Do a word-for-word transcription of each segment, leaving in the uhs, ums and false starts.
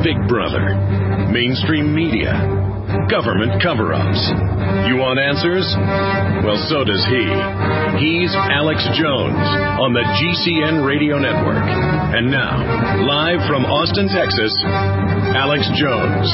Big Brother, mainstream media, government cover-ups. You want answers? Well, so does he. He's Alex Jones on the G C N Radio Network. And now, live from Austin, Texas, Alex Jones.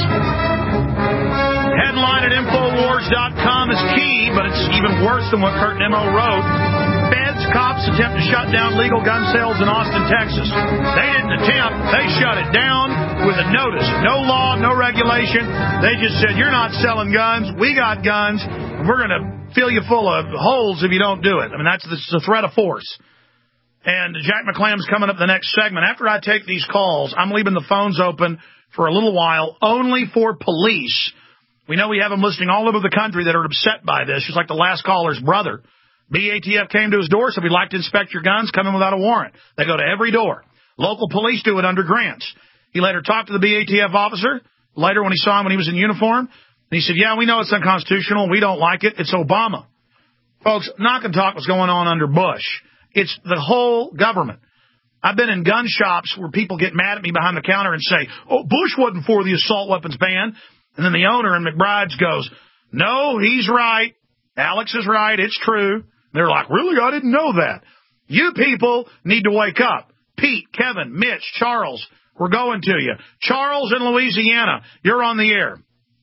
Headline at Infowars dot com is key, but it's even worse than what Kurt Nimmo wrote. Feds, cops attempt to shut down legal gun sales in Austin, Texas. They didn't attempt. They shut it down with a notice. No law, no regulation. They just said, you're not selling guns. We got guns. We're going to fill you full of holes if you don't do it. I mean, that's the threat of force. And Jack McClam's coming up the next segment. After I take these calls, I'm leaving the phones open for a little while, only for police. We know we have them listening all over the country that are upset by this, just like the last caller's brother. B A T F came to his door, said, we'd like to inspect your guns, come in without a warrant. They go to every door. Local police do it under grants. He later talked to the B A T F officer, later when he saw him when he was in uniform, and he said, yeah, we know it's unconstitutional. We don't like it. It's Obama. Folks, knock and talk what's going on under Bush. It's the whole government. I've been in gun shops where people get mad at me behind the counter and say, oh, Bush wasn't for the assault weapons ban. And then the owner in McBride's goes, no, he's right. Alex is right. It's true. They're like, really? I didn't know that. You people need to wake up. Pete, Kevin, Mitch, Charles, we're going to you. Charles in Louisiana, you're on the air.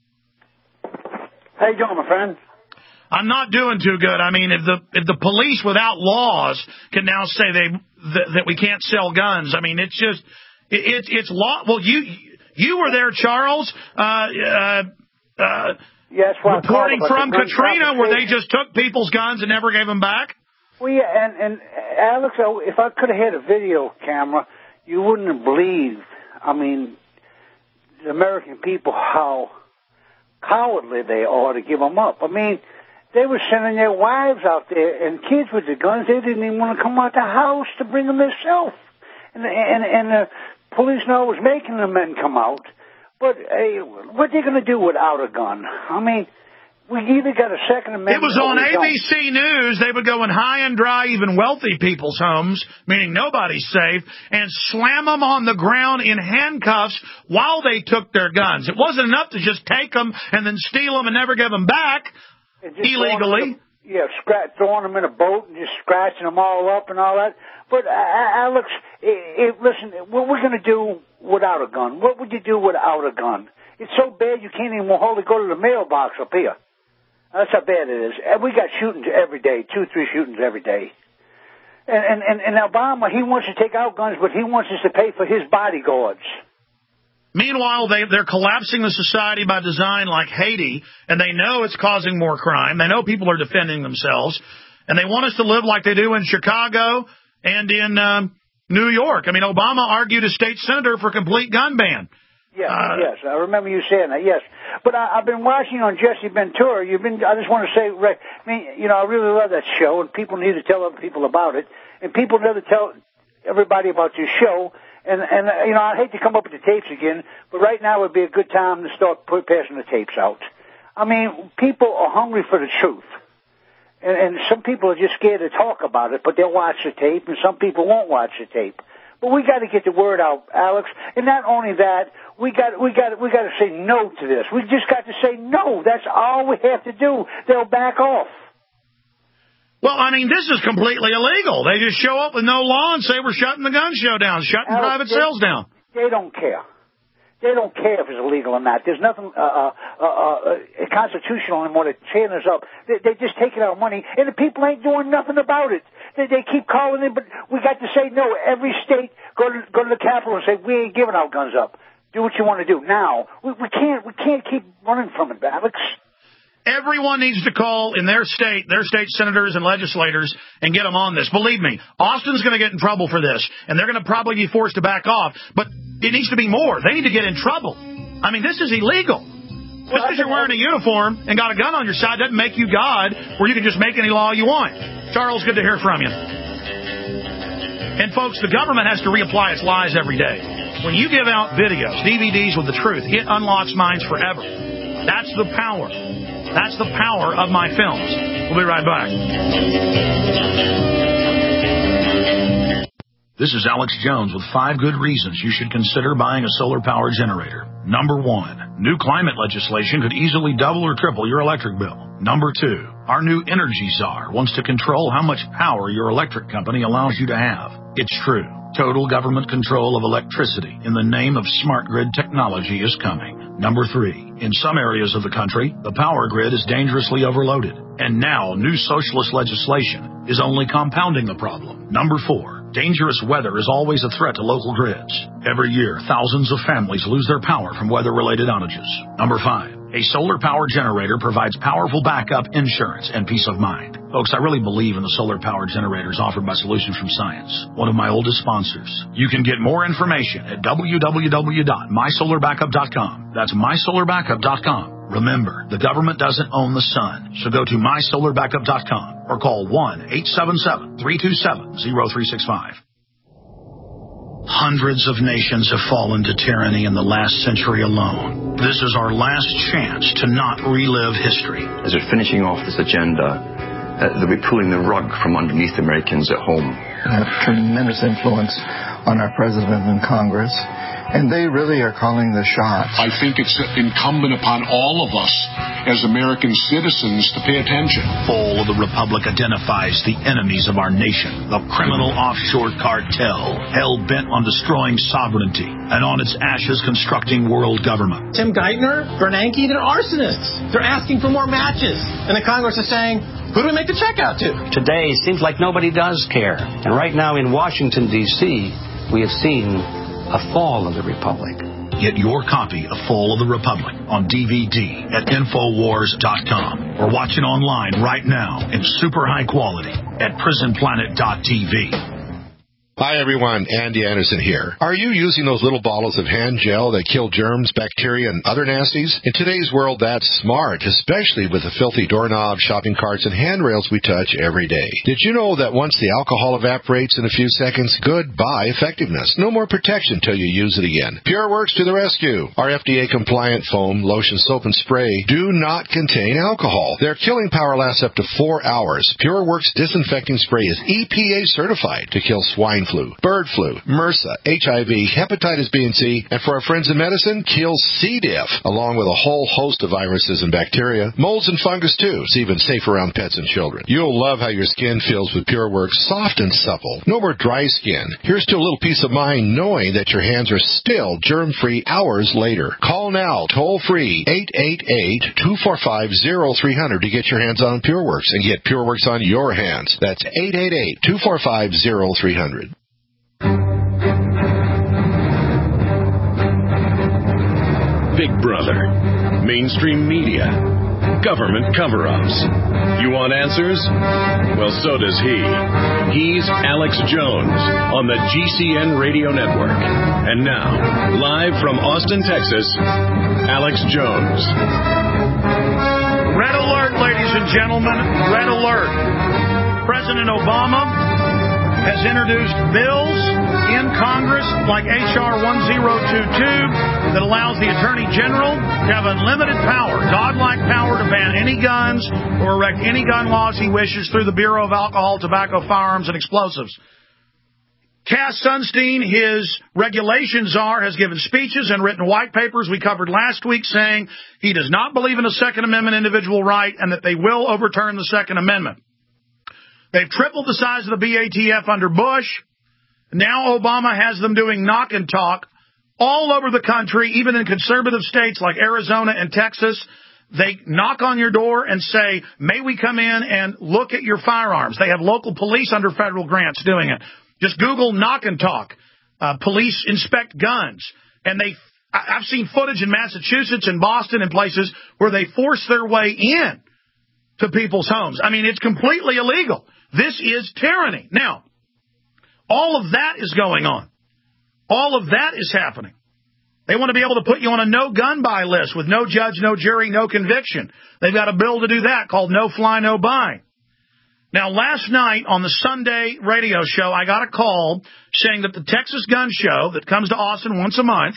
How you doing, my friend? I'm not doing too good. I mean, if the if the police without laws can now say they that, that we can't sell guns, I mean, it's just it, it's it's law. Well, you you were there, Charles. Uh, uh, uh, yes, well, reporting from Katrina, where they just took people's guns and never gave them back. Well, yeah, and and Alex, if I could have had a video camera, you wouldn't have believed. I mean, the American people, how cowardly they are to give them up. I mean, they were sending their wives out there and kids with the guns. They didn't even want to come out the house to bring them themselves. And, and, and the police now was making the men come out. But hey, what are they going to do without a gun? I mean, we either got a Second Amendment. It was on A B C News. They would go in high and dry, even wealthy people's homes, meaning nobody's safe, and slam them on the ground in handcuffs while they took their guns. It wasn't enough to just take them and then steal them and never give them back illegally. A, yeah, scratch, throwing them in a boat and just scratching them all up and all that. But, uh, Alex, it, it, listen, what we're going to do without a gun? What would you do without a gun? It's so bad you can't even hardly go to the mailbox up here. That's how bad it is. And we got shootings every day, two, three shootings every day. And, and, and Obama, he wants to take out guns, but he wants us to pay for his bodyguards. Meanwhile, they, they're collapsing the society by design like Haiti, and they know it's causing more crime. They know people are defending themselves, and they want us to live like they do in Chicago and in um, New York. I mean, Obama argued as state senator for complete gun ban. Yes, uh, yes, I remember you saying that, yes. But I, I've been watching on Jesse Ventura. You've been. I just want to say, I mean, you know, I really love that show, and people need to tell other people about it. And people never tell everybody about your show. And, and uh, you know, I hate to come up with the tapes again, but right now would be a good time to start put, passing the tapes out. I mean, people are hungry for the truth. And, and some people are just scared to talk about it, but they'll watch the tape, and some people won't watch the tape. But we got to get the word out, Alex. And not only that, we got we got we got to say no to this. We just got to say no. That's all we have to do. They'll back off. Well, I mean, this is completely illegal. They just show up with no law and say we're shutting the gun show down, shutting Alex, private they, sales down. They don't care. They don't care if it's illegal or not. There's nothing uh, uh, uh, uh, constitutional in what it's tearing us up. They, they're just taking our money, and the people ain't doing nothing about it. They, they keep calling in, but we got to say no. Every state, go to, go to the Capitol and say, we ain't giving our guns up. Do what you want to do. Now, we, we can't we can't keep running from it, Alex. Everyone needs to call in their state, their state senators and legislators, and get them on this. Believe me, Austin's going to get in trouble for this, and they're going to probably be forced to back off. But it needs to be more. They need to get in trouble. I mean, this is illegal. Just because you're wearing a uniform and got a gun on your side doesn't make you God, where you can just make any law you want. Charles, good to hear from you. And, folks, the government has to reapply its lies every day. When you give out videos, D V Ds with the truth, it unlocks minds forever. That's the power. That's the power of my films. We'll be right back. This is Alex Jones with five good reasons you should consider buying a solar power generator. Number one, new climate legislation could easily double or triple your electric bill. Number two, our new energy czar wants to control how much power your electric company allows you to have. It's true. Total government control of electricity in the name of smart grid technology is coming. Number three, in some areas of the country, the power grid is dangerously overloaded. And now new socialist legislation is only compounding the problem. Number four, dangerous weather is always a threat to local grids. Every year, thousands of families lose their power from weather-related outages. Number five, a solar power generator provides powerful backup insurance and peace of mind. Folks, I really believe in the solar power generators offered by Solutions from Science, one of my oldest sponsors. You can get more information at w w w dot my solar backup dot com. That's my solar backup dot com. Remember, the government doesn't own the sun, so go to my solar backup dot com or call one eight seven seven, three two seven, zero three six five. Hundreds of nations have fallen to tyranny in the last century alone. This is our last chance to not relive history. As we're finishing off this agenda, uh, they'll be pulling the rug from underneath Americans at home. They have tremendous influence on our president and Congress, and they really are calling the shots. I think it's incumbent upon all of us as American citizens to pay attention. Fall of the Republic identifies the enemies of our nation, the criminal offshore cartel, hell-bent on destroying sovereignty, and on its ashes constructing world government. Tim Geithner, Bernanke, they're arsonists. They're asking for more matches. And the Congress is saying, who do we make the check out to? Today, it seems like nobody does care. And right now in Washington, D C, we have seen a fall of the Republic. Get your copy of Fall of the Republic on D V D at infowars dot com or watch it online right now in super high quality at prison planet dot t v. Hi, everyone. Andy Anderson here. Are you using those little bottles of hand gel that kill germs, bacteria, and other nasties? In today's world, that's smart, especially with the filthy doorknobs, shopping carts, and handrails we touch every day. Did you know that once the alcohol evaporates in a few seconds, goodbye effectiveness? No more protection till you use it again. PureWorks to the rescue. Our F D A-compliant foam, lotion, soap, and spray do not contain alcohol. Their killing power lasts up to four hours. PureWorks disinfecting spray is E P A certified to kill swine flu, bird flu, MRSA, H I V, hepatitis B and C, and for our friends in medicine, kills C. diff, along with a whole host of viruses and bacteria, molds and fungus too. It's even safe around pets and children. You'll love how your skin feels with PureWorks, soft and supple. No more dry skin. Here's to a little peace of mind knowing that your hands are still germ-free hours later. Call now, toll-free, eight eight eight, two four five, zero three zero zero to get your hands on PureWorks and get PureWorks on your hands. That's eight eight eight, two four five, zero three zero zero. Big Brother, mainstream media, government cover-ups. You want answers? Well, so does he. He's Alex Jones on the G C N Radio Network. And now, live from Austin, Texas, Alex Jones. Red alert, ladies and gentlemen. Red alert. President Obama has introduced bills in Congress like H R one oh two two that allows the Attorney General to have unlimited power, godlike power to ban any guns or erect any gun laws he wishes through the Bureau of Alcohol, Tobacco, Firearms, and Explosives. Cass Sunstein, his regulation czar, has given speeches and written white papers we covered last week saying he does not believe in a Second Amendment individual right and that they will overturn the Second Amendment. They've tripled the size of the B A T F under Bush. Now Obama has them doing knock and talk all over the country, even in conservative states like Arizona and Texas. They knock on your door and say, may we come in and look at your firearms? They have local police under federal grants doing it. Just Google knock and talk. Uh, police inspect guns. And they, I've seen footage in Massachusetts and Boston and places where they force their way in to people's homes. I mean, it's completely illegal. This is tyranny. Now, all of that is going on. All of that is happening. They want to be able to put you on a no-gun-buy list with no judge, no jury, no conviction. They've got a bill to do that called No Fly, No Buy. Now, last night on the Sunday radio show, I got a call saying that the Texas Gun Show that comes to Austin once a month,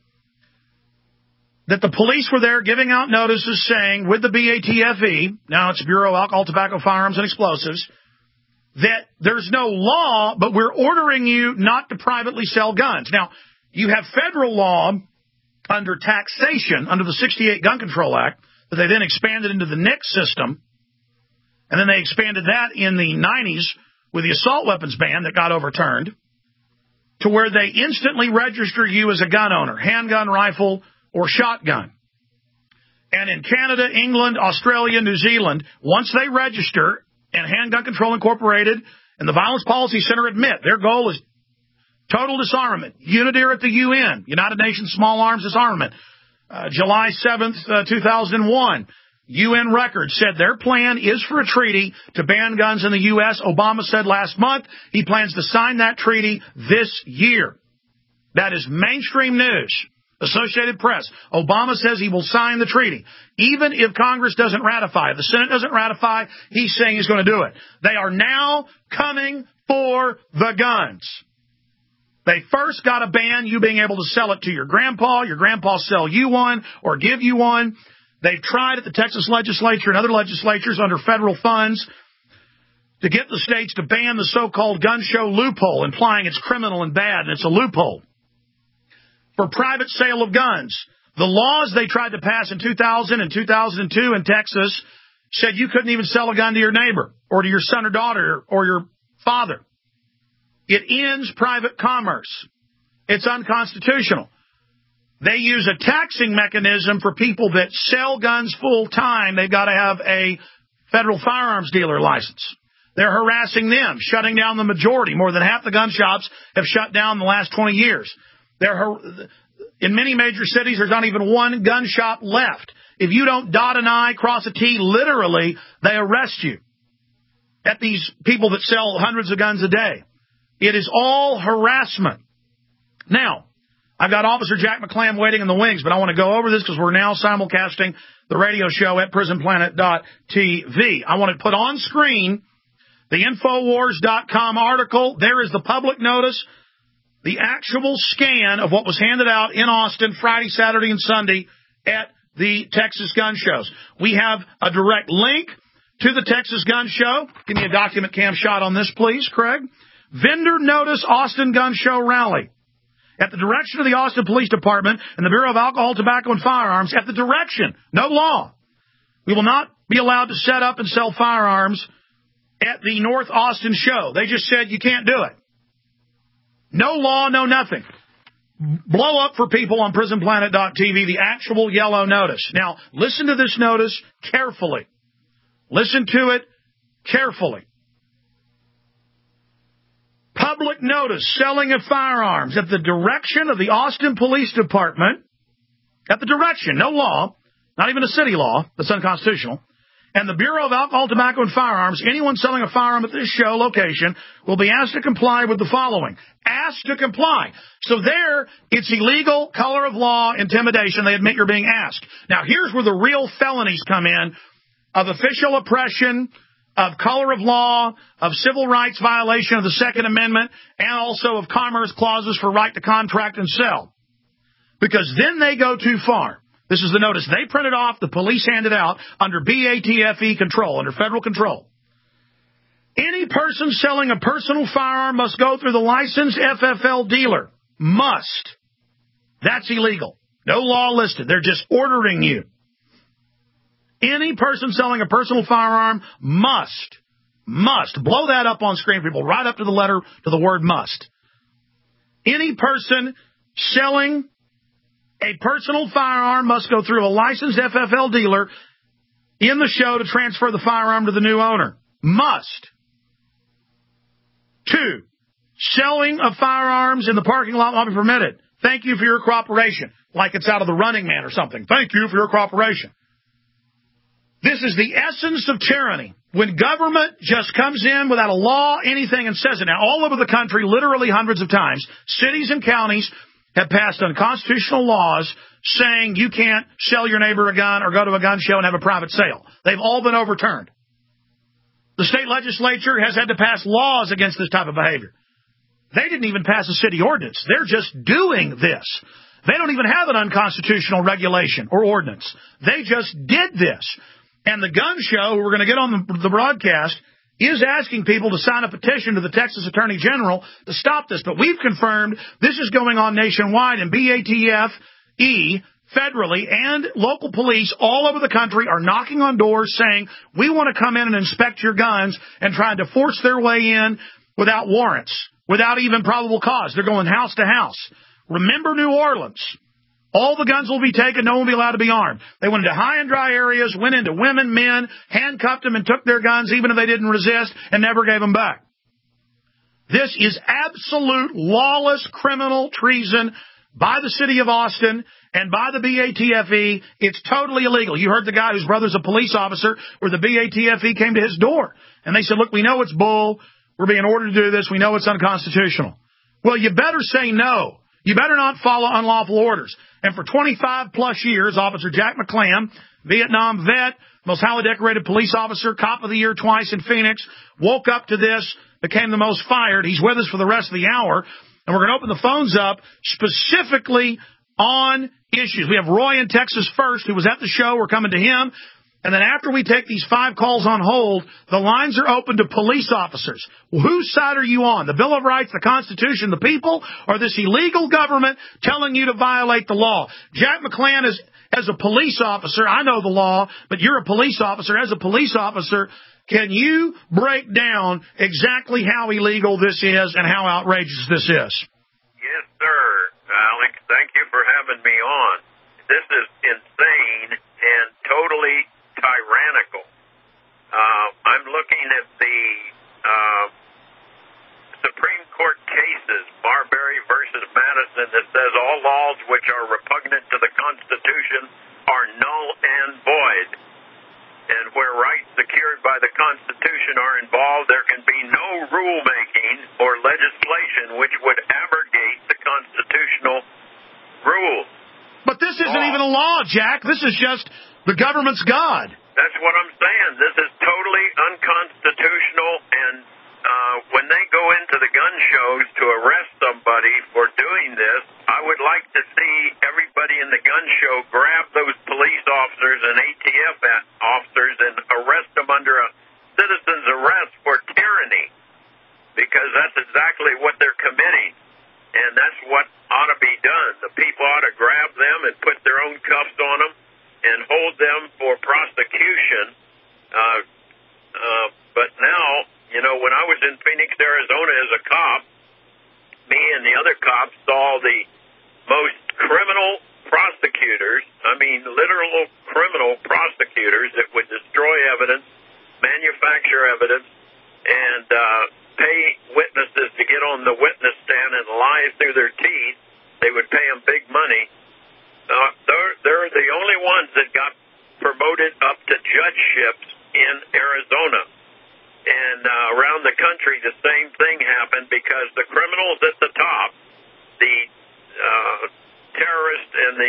that the police were there giving out notices saying with the B A T F E, now it's Bureau of Alcohol, Tobacco, Firearms, and Explosives, that there's no law, but we're ordering you not to privately sell guns. Now, you have federal law under taxation, under the sixty-eight Gun Control Act, that they then expanded into the N I C S system, and then they expanded that in the nineties with the assault weapons ban that got overturned, to where they instantly register you as a gun owner, handgun, rifle, or shotgun. And in Canada, England, Australia, New Zealand, once they register, and Handgun Control Incorporated and the Violence Policy Center admit their goal is total disarmament. UNIDIR at the U N, United Nations Small Arms Disarmament, uh, July seventh, uh, two thousand one. U N records said their plan is for a treaty to ban guns in the U S Obama said last month he plans to sign that treaty this year. That is mainstream news. Associated Press. Obama says he will sign the treaty. Even if Congress doesn't ratify it, the Senate doesn't ratify, he's saying he's going to do it. They are now coming for the guns. They first got to ban you being able to sell it to your grandpa, your grandpa sell you one, or give you one. They've tried at the Texas legislature and other legislatures under federal funds to get the states to ban the so-called gun show loophole, implying it's criminal and bad, and it's a loophole for private sale of guns. The laws they tried to pass in two thousand and two thousand two in Texas said you couldn't even sell a gun to your neighbor or to your son or daughter or your father. It ends private commerce. It's unconstitutional. They use a taxing mechanism for people that sell guns full time. They've got to have a federal firearms dealer license. They're harassing them, shutting down the majority. More than half the gun shops have shut down in the last twenty years. They're, in many major cities, there's not even one gun shop left. If you don't dot an I, cross a T, literally, they arrest you. At these people that sell hundreds of guns a day. It is all harassment. Now, I've got Officer Jack McClam waiting in the wings, but I want to go over this because we're now simulcasting the radio show at prison planet dot t v. I want to put on screen the Infowars dot com article. There is the public notice. The actual scan of what was handed out in Austin Friday, Saturday, and Sunday at the Texas gun shows. We have a direct link to the Texas gun show. Give me a document cam shot on this, please, Craig. Vendor notice Austin gun show rally. At the direction of the Austin Police Department and the Bureau of Alcohol, Tobacco, and Firearms, at the direction, no law, we will not be allowed to set up and sell firearms at the North Austin show. They just said you can't do it. No law, no nothing. Blow up for people on prison planet dot t v, the actual yellow notice. Now, listen to this notice carefully. Listen to it carefully. Public notice, selling of firearms at the direction of the Austin Police Department, at the direction, no law, not even a city law, that's unconstitutional, and the Bureau of Alcohol, Tobacco, and Firearms. Anyone selling a firearm at this show location will be asked to comply with the following. Asked to comply. So there, it's illegal, color of law, intimidation. They admit you're being asked. Now, here's where the real felonies come in of official oppression, of color of law, of civil rights violation of the Second Amendment, and also of commerce clauses for right to contract and sell. Because then they go too far. This is the notice they printed off, the police handed out under B A T F E control, under federal control. Any person selling a personal firearm must go through the licensed F F L dealer. Must. That's illegal. No law listed. They're just ordering you. Any person selling a personal firearm must. Must. Blow that up on screen, people. Right up to the letter, to the word must. Any person selling a personal firearm must go through a licensed F F L dealer in the show to transfer the firearm to the new owner. Must. Two, selling of firearms in the parking lot will not be permitted. Thank you for your cooperation. Like it's out of the Running Man or something. Thank you for your cooperation. This is the essence of tyranny. When government just comes in without a law, anything, and says it. Now, all over the country, literally hundreds of times, cities and counties have passed unconstitutional laws saying you can't sell your neighbor a gun or go to a gun show and have a private sale. They've all been overturned. The state legislature has had to pass laws against this type of behavior. They didn't even pass a city ordinance. They're just doing this. They don't even have an unconstitutional regulation or ordinance. They just did this. And the gun show, who we're going to get on the, the broadcast, is asking people to sign a petition to the Texas Attorney General to stop this. But we've confirmed this is going on nationwide, and B A T F E federally and local police all over the country are knocking on doors saying, we want to come in and inspect your guns, and trying to force their way in without warrants, without even probable cause. They're going house to house. Remember New Orleans. All the guns will be taken. No one will be allowed to be armed. They went into high and dry areas, went into women, men, handcuffed them and took their guns even if they didn't resist, and never gave them back. This is absolute lawless criminal treason by the city of Austin and by the B A T F E. It's totally illegal. You heard the guy whose brother's a police officer, where the B A T F E came to his door, and they said, look, we know it's bull. We're being ordered to do this. We know it's unconstitutional. Well, you better say no. You better not follow unlawful orders. And for twenty-five plus years, Officer Jack McClam, Vietnam vet, most highly decorated police officer, cop of the year twice in Phoenix, woke up to this, became the most fired. He's with us for the rest of the hour. And we're going to open the phones up specifically on issues. We have Roy in Texas first, who was at the show. We're coming to him. And then after we take these five calls on hold, the lines are open to police officers. Well, whose side are you on? The Bill of Rights, the Constitution, the people, or this illegal government telling you to violate the law? Jack McClam is, as a police officer, I know the law, but you're a police officer. As a police officer, can you break down exactly how illegal this is and how outrageous this is? Yes, sir. Alex, thank you for having me on. This is insane and totally tyrannical. Uh, I'm looking at the uh, Supreme Court cases, Marbury versus Madison, that says all laws which are repugnant to the Constitution are null and void. And where rights secured by the Constitution are involved, there can be no rulemaking or legislation which would abrogate the constitutional rules. But this isn't even a law, Jack. This is just the government's God. That's what I'm saying. This is totally unconstitutional, and uh, when they go into the gun shows to arrest somebody for doing this, I would like to see everybody in the gun show grab those police officers and A T F officers and arrest them under a citizen's arrest for tyranny, because that's exactly what they're committing, and that's what ought to be done. The people ought to grab them and put their own cuffs on them and hold them for prosecution. Uh, uh, but now, you know, when I was in Phoenix, Arizona as a cop, me and the other cops saw the most criminal prosecutors, I mean literal criminal prosecutors that would destroy evidence, manufacture evidence, and uh, pay witnesses to get on the witness stand and lie through their teeth. They would pay them big money. Uh, they're, they're the only ones that got promoted up to judgeships in Arizona. And uh, around the country, the same thing happened, because the criminals at the top, the uh, terrorists and the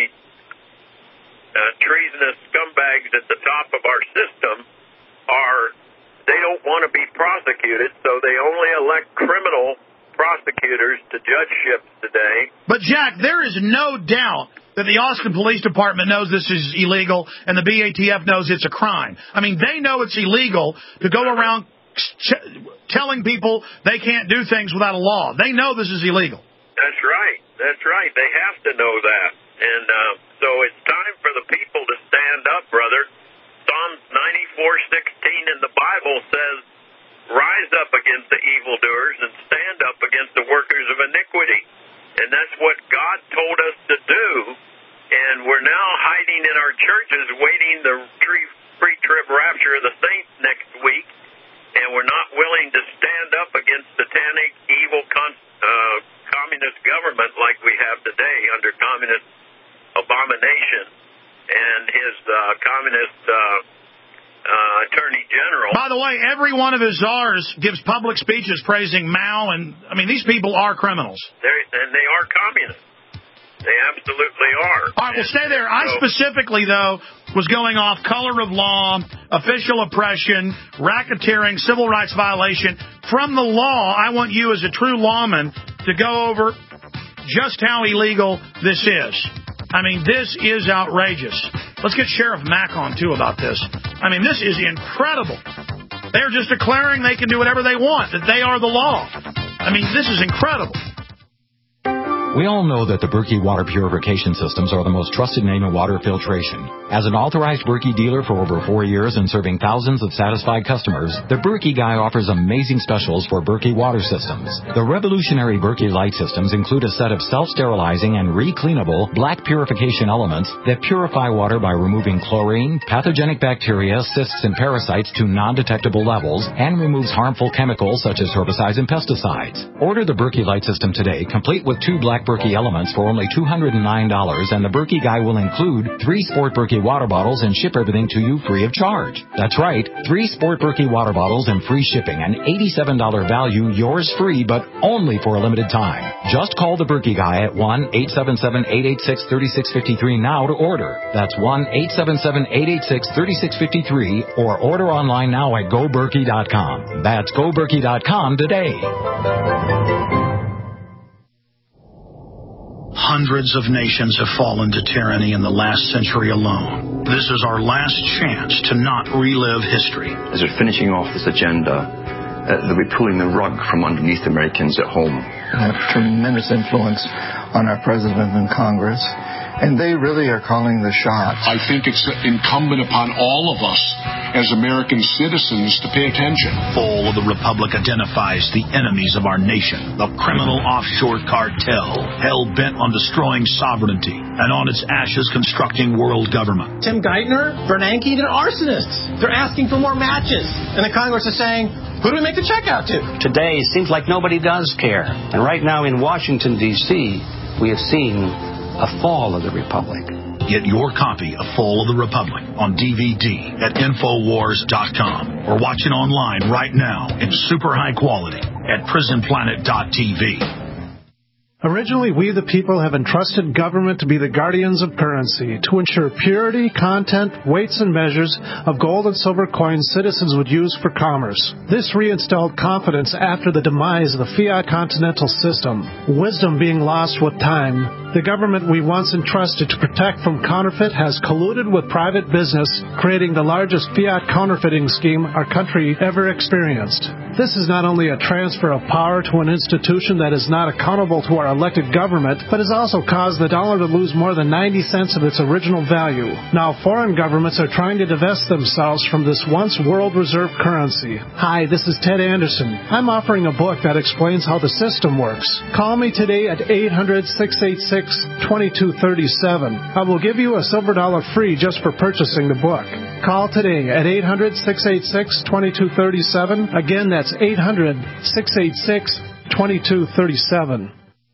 uh, treasonous scumbags at the top of our system are, they don't want to be prosecuted, so they only elect criminal prosecutors to judgeships today. But, Jack, there is no doubt that the Austin Police Department knows this is illegal and the B A T F knows it's a crime. I mean, they know it's illegal to go around ch- telling people they can't do things without a law. They know this is illegal. That's right. That's right. They have to know that. And uh, so it's time for the people to stand up, brother. Psalms ninety-four sixteen in the Bible says, rise up against the evildoers and stand up against the workers of iniquity. And that's what God told us to do. And we're now hiding in our churches, waiting the pre-trib rapture of the saints next week. And we're not willing to stand up against satanic, evil, con- uh, communist government like we have today under communist abomination and his uh, communist uh, uh, attorney general. By the way, every one of his czars gives public speeches praising Mao, and I mean, these people are criminals. They're, and they are communists. They absolutely are. All right, well, stay there. I specifically, though, was going off color of law, official oppression, racketeering, civil rights violation. From the law, I want you as a true lawman to go over just how illegal this is. I mean, this is outrageous. Let's get Sheriff Mack on, too, about this. I mean, this is incredible. They're just declaring they can do whatever they want, that they are the law. I mean, this is incredible. We all know that the Berkey water purification systems are the most trusted name in water filtration. As an authorized Berkey dealer for over four years and serving thousands of satisfied customers, the Berkey Guy offers amazing specials for Berkey water systems. The revolutionary Berkey Light systems include a set of self-sterilizing and re-cleanable black purification elements that purify water by removing chlorine, pathogenic bacteria, cysts, and parasites to non-detectable levels and removes harmful chemicals such as herbicides and pesticides. Order the Berkey Light system today, complete with two black Berkey elements for only two hundred nine dollars, and the Berkey Guy will include three Sport Berkey water bottles and ship everything to you free of charge. That's right, three Sport Berkey water bottles and free shipping, an eighty-seven dollars value, yours free, but only for a limited time. Just call the Berkey Guy at one eight seven seven, eight eight six, three six five three now to order. That's one eight seven seven, eight eight six, three six five three, or order online now at go berkey dot com. That's go berkey dot com today. Hundreds of nations have fallen to tyranny in the last century alone. This is our last chance to not relive history. As we're finishing off this agenda, uh, they'll be pulling the rug from underneath Americans at home. They have tremendous influence on our president and Congress, and they really are calling the shots. I think it's incumbent upon all of us as American citizens to pay attention. Fall of the Republic identifies the enemies of our nation, the criminal offshore cartel, hell-bent on destroying sovereignty, and on its ashes constructing world government. Tim Geithner, Bernanke, they're arsonists. They're asking for more matches. And the Congress is saying, who do we make the check out to? Today, it seems like nobody does care. And right now in Washington, D C, we have seen a fall of the Republic. Get your copy of Fall of the Republic on D V D at Infowars dot com or watch it online right now in super high quality at Prison Planet dot T V. Originally, we the people have entrusted government to be the guardians of currency, to ensure purity, content, weights, and measures of gold and silver coins citizens would use for commerce. This reinstalled confidence after the demise of the fiat continental system, wisdom being lost with time. The government we once entrusted to protect from counterfeit has colluded with private business, creating the largest fiat counterfeiting scheme our country ever experienced. This is not only a transfer of power to an institution that is not accountable to our elected government, but has also caused the dollar to lose more than ninety cents of its original value. Now foreign governments are trying to divest themselves from this once world reserve currency. Hi, this is Ted Anderson. I'm offering a book that explains how the system works. Call me today at eight hundred, six eight six, two two three seven. I will give you a silver dollar free just for purchasing the book. Call today at eight hundred, six eight six, two two three seven. Again, that's eight hundred, six eight six, two two three seven.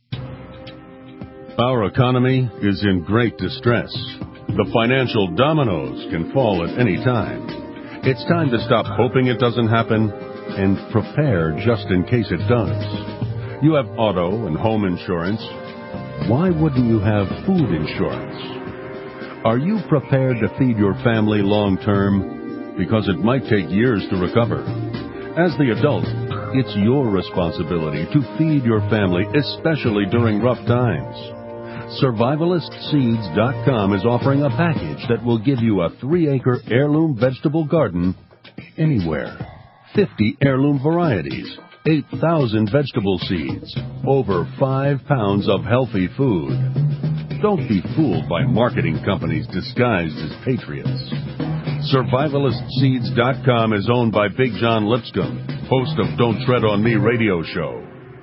Our economy is in great distress. The financial dominoes can fall at any time. It's time to stop hoping it doesn't happen and prepare just in case it does. You have auto and home insurance. Why wouldn't you have food insurance? Are you prepared to feed your family long term? Because it might take years to recover. As the adult, it's your responsibility to feed your family, especially during rough times. Survivalist Seeds dot com is offering a package that will give you a three-acre heirloom vegetable garden anywhere. fifty heirloom varieties, eight thousand vegetable seeds, over five pounds of healthy food. Don't be fooled by marketing companies disguised as patriots. Survivalist Seeds dot com is owned by Big John Lipscomb, host of Don't Tread on Me radio show.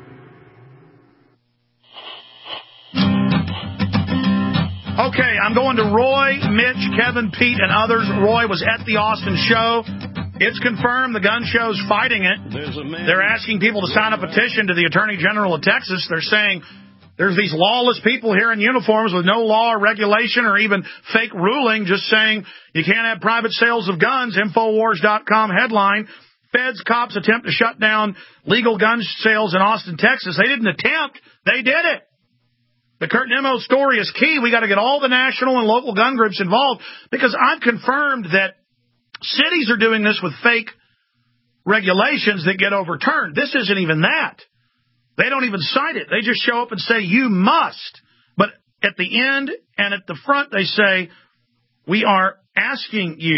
Okay, I'm going to Roy, Mitch, Kevin, Pete, and others. Roy was at the Austin show. It's confirmed the gun show's fighting it. They're asking people to sign a petition to the Attorney General of Texas. They're saying there's these lawless people here in uniforms with no law or regulation or even fake ruling, just saying you can't have private sales of guns. Infowars dot com headline, Feds, cops attempt to shut down legal gun sales in Austin, Texas. They didn't attempt. They did it. The Kurt Nimmo story is key. We got to get all the national and local gun groups involved because I've confirmed that cities are doing this with fake regulations that get overturned. This isn't even that. They don't even cite it. They just show up and say, you must. But at the end and at the front, they say, we are asking you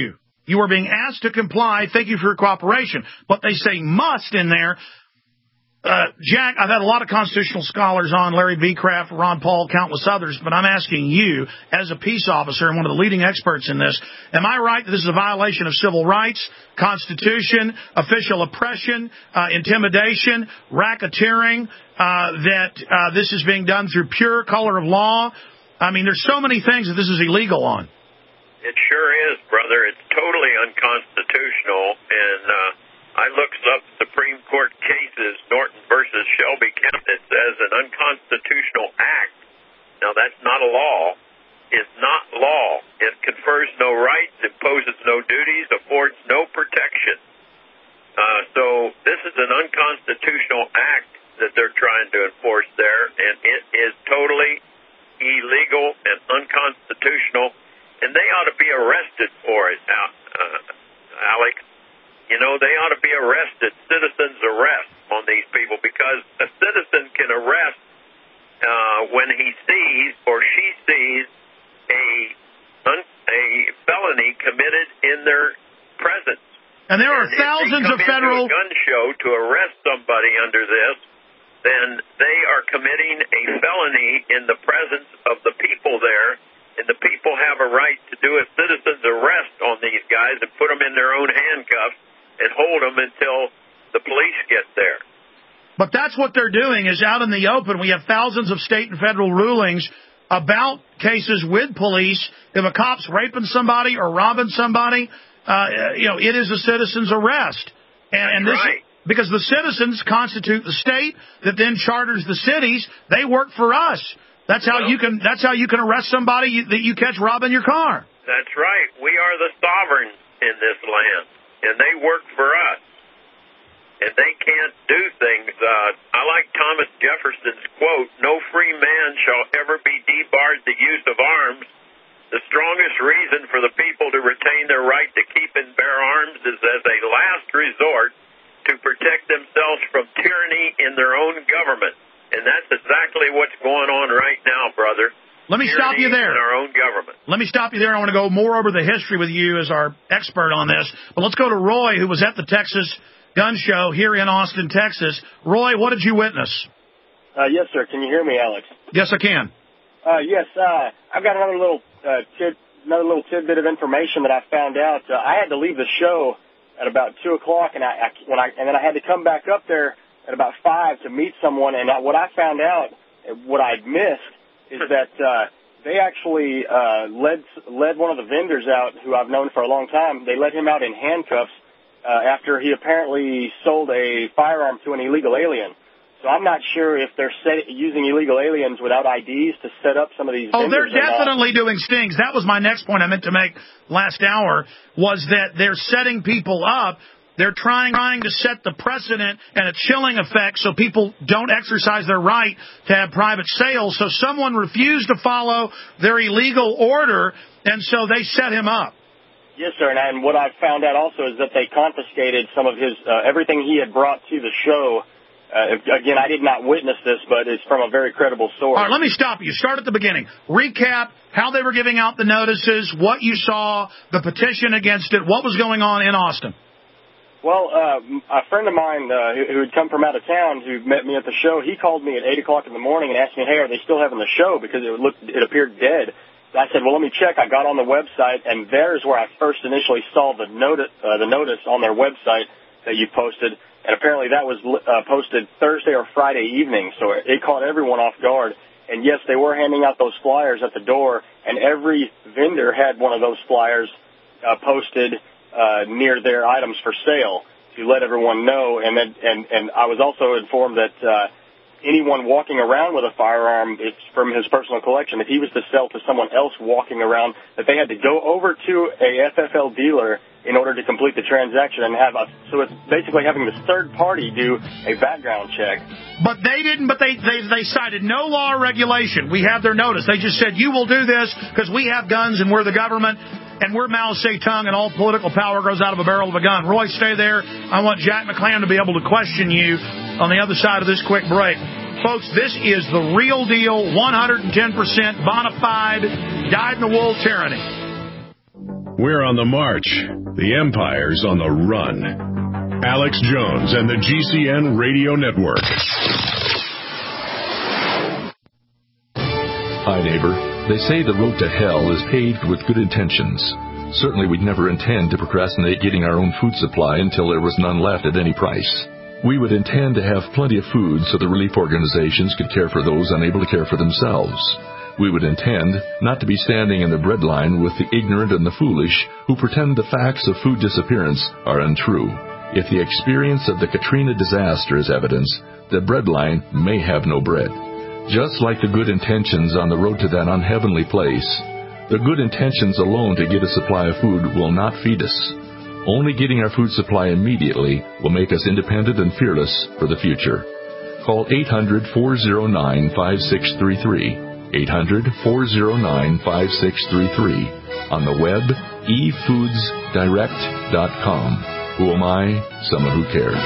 You are being asked to comply. Thank you for your cooperation. But they say must in there. Uh, Jack, I've had a lot of constitutional scholars on, Larry V. Kraft, Ron Paul, countless others, but I'm asking you, as a peace officer and one of the leading experts in this, am I right that this is a violation of civil rights, Constitution, official oppression, uh, intimidation, racketeering, uh, that uh, this is being done through pure color of law? I mean, there's so many things that this is illegal on. It sure is, brother. It's totally unconstitutional, and uh I looked up Supreme Court cases, Norton versus Shelby County. It says an unconstitutional act. Now, that's not a law. It's not law. It confers no rights, imposes no duties, affords no protection. Uh, so this is an unconstitutional act that they're trying to enforce there, and it is totally illegal and unconstitutional, and they ought to be arrested for it, uh, Alex. You know, they ought to be arrested, citizens arrest on these people, because a citizen can arrest uh, when he sees or she sees a a felony committed in their presence. And there are and thousands if they come of federal into a gun show to arrest somebody under this, then they are committing a felony in the presence of the people there. And the people have a right to do a citizen's arrest on these guys and put them in their own handcuffs and hold them until the police get there. But that's what they're doing, is out in the open. We have thousands of state and federal rulings about cases with police. If a cop's raping somebody or robbing somebody, uh, you know, it is a citizen's arrest. And, and this, right. Because the citizens constitute the state that then charters the cities. They work for us. That's how well, you can. That's how you can arrest somebody you, that you catch robbing your car. That's right. We are the sovereigns in this land, and they work for us. And they can't do things. Uh, I like Thomas Jefferson's quote, "No free man shall ever be debarred the use of arms. The strongest reason for the people to retain their right to keep and bear arms is as a last resort to protect themselves from tyranny in their own government." And that's exactly what's going on right now, brother. Let me stop you there. In our own government. Let me stop you there. I want to go more over the history with you as our expert on this. But let's go to Roy, who was at the Texas Gun Show here in Austin, Texas. Roy, what did you witness? Uh, yes, sir. Can you hear me, Alex? Yes, I can. Uh, yes, uh, I've got another little uh, tid, another little tidbit of information that I found out. Uh, I had to leave the show at about two o'clock, and I, I when I and then I had to come back up there at about five to meet someone, and I, what I found out, what I'd missed, is that uh, they actually uh, led led one of the vendors out, who I've known for a long time. They let him out in handcuffs uh, after he apparently sold a firearm to an illegal alien. So I'm not sure if they're set, using illegal aliens without I Ds to set up some of these Oh, vendors. they're definitely doing stings. That was my next point I meant to make last hour, was that they're setting people up. They're trying, trying to set the precedent and a chilling effect so people don't exercise their right to have private sales. So someone refused to follow their illegal order, and so they set him up. Yes, sir. And, and what I found out also is that they confiscated some of his, uh, everything he had brought to the show. Uh, again, I did not witness this, but it's from a very credible source. All right, let me stop you. Start at the beginning. Recap how they were giving out the notices, what you saw, the petition against it, what was going on in Austin. Well, uh, a friend of mine uh, who, who had come from out of town, who met me at the show, he called me at eight o'clock in the morning and asked me, hey, are they still having the show? Because it looked, it appeared dead. I said, well, let me check. I got on the website, and there's where I first initially saw the notice, uh, the notice on their website that you posted. And apparently that was uh, posted Thursday or Friday evening, so it caught everyone off guard. And, yes, they were handing out those flyers at the door, and every vendor had one of those flyers uh, posted Uh, near their items for sale to let everyone know. And then, and, and I was also informed that uh, anyone walking around with a firearm, it's from his personal collection, if he was to sell to someone else walking around, that they had to go over to a F F L dealer in order to complete the transaction and have a, so it's basically having this third party do a background check. But they didn't, but they, they, they cited no law or regulation. We have their notice. They just said, you will do this because we have guns and we're the government. And we're Mao Zedong, and all political power grows out of a barrel of a gun. Roy, stay there. I want Jack McClam to be able to question you on the other side of this quick break. Folks, this is the real deal, one hundred ten percent bona fide, dyed-in-the-wool tyranny. We're on the march. The empire's on the run. Alex Jones and the G C N Radio Network. Hi, neighbor. They say the road to hell is paved with good intentions. Certainly we'd never intend to procrastinate getting our own food supply until there was none left at any price. We would intend to have plenty of food so the relief organizations could care for those unable to care for themselves. We would intend not to be standing in the bread line with the ignorant and the foolish who pretend the facts of food disappearance are untrue. If the experience of the Katrina disaster is evidence, the bread line may have no bread. Just like the good intentions on the road to that unheavenly place, the good intentions alone to get a supply of food will not feed us. Only getting our food supply immediately will make us independent and fearless for the future. Call eight hundred, four oh nine, five six three three. eight hundred, four oh nine, five six three three. On the web, e foods direct dot com. Who am I? Someone who cares.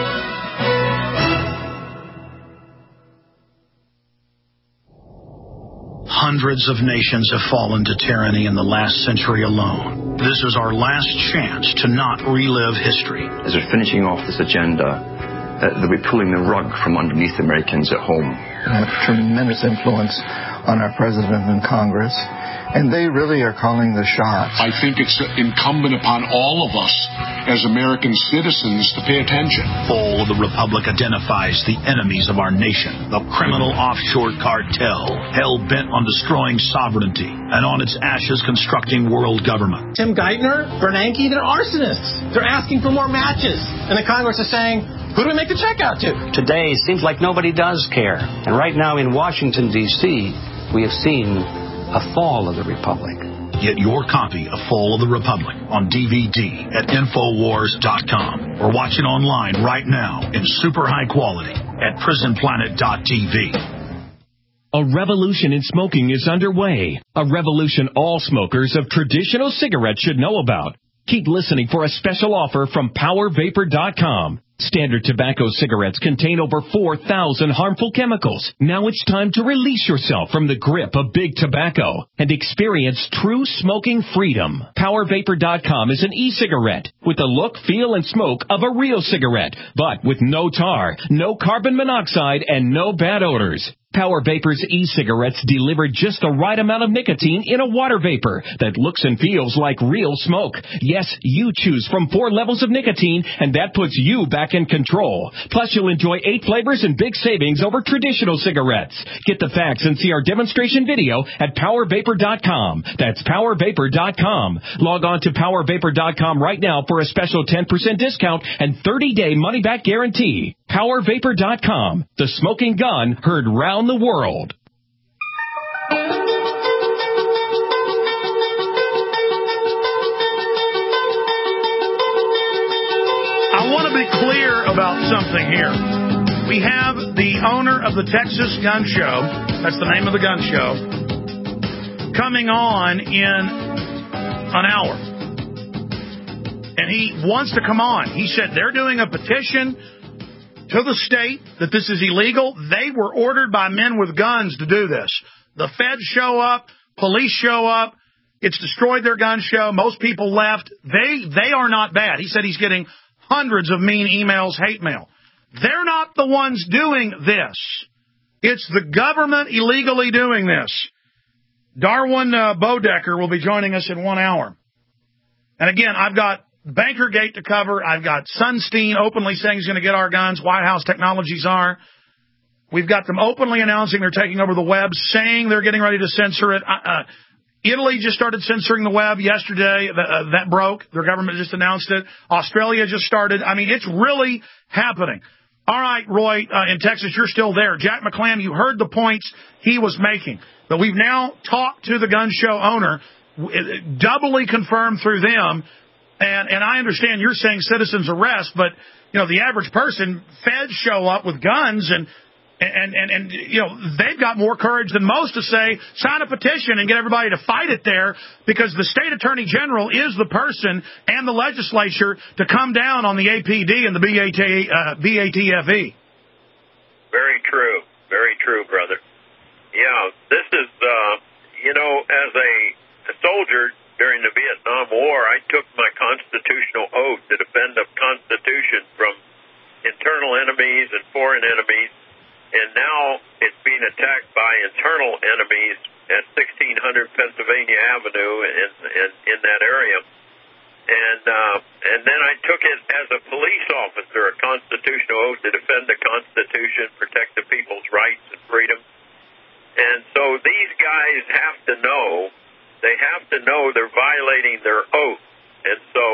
Hundreds of nations have fallen to tyranny in the last century alone. This is our last chance to not relive history. As we're finishing off this agenda, uh, they'll be pulling the rug from underneath Americans at home. Have tremendous influence on our president and Congress, and they really are calling the shots. I think it's incumbent upon all of us as American citizens to pay attention. Fall of the Republic identifies the enemies of our nation, the criminal offshore cartel, hell-bent on destroying sovereignty, and on its ashes constructing world government. Tim Geithner, Bernanke, they're arsonists. They're asking for more matches. And the Congress is saying, who do we make the check out to? Today, it seems like nobody does care. And right now in Washington, D C, we have seen a fall of the Republic. Get your copy of Fall of the Republic on D V D at Infowars dot com or watch it online right now in super high quality at Prison Planet dot T V. A revolution in smoking is underway. A revolution all smokers of traditional cigarettes should know about. Keep listening for a special offer from Power Vapor dot com. Standard tobacco cigarettes contain over four thousand harmful chemicals. Now it's time to release yourself from the grip of big tobacco and experience true smoking freedom. Power Vapor dot com is an e-cigarette with the look, feel, and smoke of a real cigarette, but with no tar, no carbon monoxide, and no bad odors. Power Vapor's e-cigarettes deliver just the right amount of nicotine in a water vapor that looks and feels like real smoke. Yes, you choose from four levels of nicotine, and that puts you back in control. Plus, you'll enjoy eight flavors and big savings over traditional cigarettes. Get the facts and see our demonstration video at Power Vapor dot com. That's Power Vapor dot com. Log on to Power Vapor dot com right now for a special ten percent discount and thirty-day money-back guarantee. Power Vapor dot com. The smoking gun heard round the world. I want to be clear about something here. We have the owner of the Texas Gun Show, that's the name of the gun show, coming on in an hour. And he wants to come on. He said they're doing a petition to the state that this is illegal. They were ordered by men with guns to do this. The feds show up, police show up, it's destroyed their gun show, most people left. They they are not bad. He said he's getting hundreds of mean emails, hate mail. They're not the ones doing this. It's the government illegally doing this. Darwin uh, Bodecker will be joining us in one hour. And again, I've got Bankergate to cover. I've got Sunstein openly saying he's going to get our guns. White House Technologies are. We've got them openly announcing they're taking over the web, saying they're getting ready to censor it. Uh, uh, Italy just started censoring the web yesterday. That, uh, that broke. Their government just announced it. Australia just started. I mean, it's really happening. All right, Roy, uh, in Texas, you're still there. Jack McClam, you heard the points he was making. But we've now talked to the gun show owner, doubly confirmed through them. And, and I understand you're saying citizens arrest, but, you know, the average person, feds show up with guns and, and, and, and, you know, they've got more courage than most to say, sign a petition and get everybody to fight it there because the state attorney general is the person and the legislature to come down on the A P D and the B A T, uh, B A T F E. Very true. Very true, brother. Yeah, this is, uh, you know, as a, a soldier during the Vietnam War, internal enemies at sixteen hundred Pennsylvania Avenue in, in, in that area. And uh, and then I took it as a police officer, a constitutional oath to defend the Constitution, protect the people's rights and freedom. And so these guys have to know, they have to know they're violating their oath. And so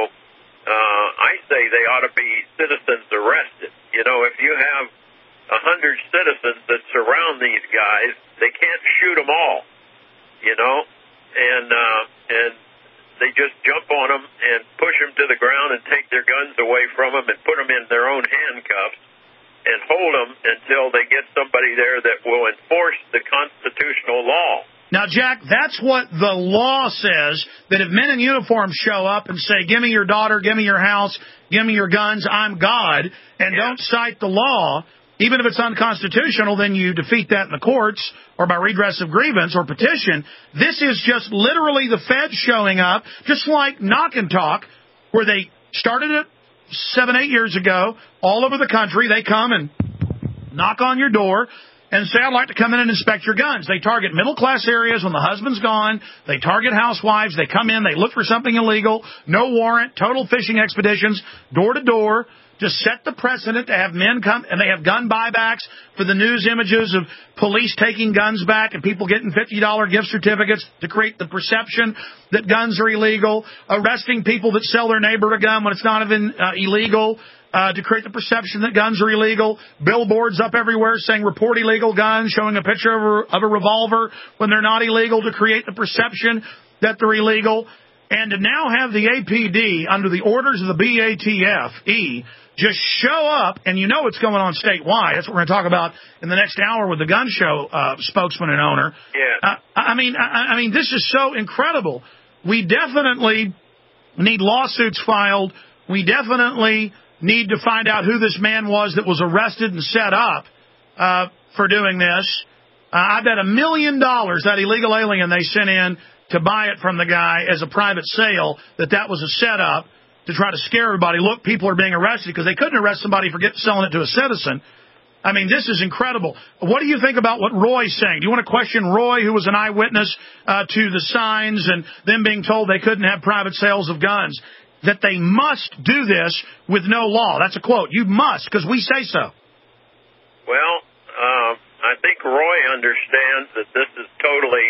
uh, I say they ought to be citizens arrested. You know, if you have a hundred citizens that surround these guys, they can't shoot them all, you know, and uh, and they just jump on them and push them to the ground and take their guns away from them and put them in their own handcuffs and hold them until they get somebody there that will enforce the constitutional law. Now, Jack, that's what the law says, that if men in uniform show up and say, give me your daughter, give me your house, give me your guns, I'm God, and yeah. don't cite the law, even if it's unconstitutional, then you defeat that in the courts or by redress of grievance or petition. This is just literally the feds showing up, just like Knock and Talk, where they started it seven, eight years ago, all over the country. They come and knock on your door and say, I'd like to come in and inspect your guns. They target middle-class areas when the husband's gone. They target housewives. They come in. They look for something illegal. No warrant. Total fishing expeditions, door to door, to set the precedent to have men come, and they have gun buybacks for the news images of police taking guns back and people getting fifty dollar gift certificates to create the perception that guns are illegal, arresting people that sell their neighbor a gun when it's not even uh, illegal, uh, to create the perception that guns are illegal, billboards up everywhere saying report illegal guns, showing a picture of a, of a revolver when they're not illegal to create the perception that they're illegal, and to now have the A P D under the orders of the B A T F E just show up, and you know it's going on statewide. That's what we're going to talk about in the next hour with the gun show uh, spokesman and owner. Yeah. Uh, I mean, I, I mean, this is so incredible. We definitely need lawsuits filed. We definitely need to find out who this man was that was arrested and set up uh, for doing this. Uh, I bet a million dollars that illegal alien they sent in to buy it from the guy as a private sale, that that was a setup to try to scare everybody. Look, people are being arrested, because they couldn't arrest somebody for get, selling it to a citizen. I mean, this is incredible. What do you think about what Roy's saying? Do you want to question Roy, who was an eyewitness uh, to the signs and them being told they couldn't have private sales of guns, that they must do this with no law? That's a quote. You must, because we say so. Well, uh, I think Roy understands that this is totally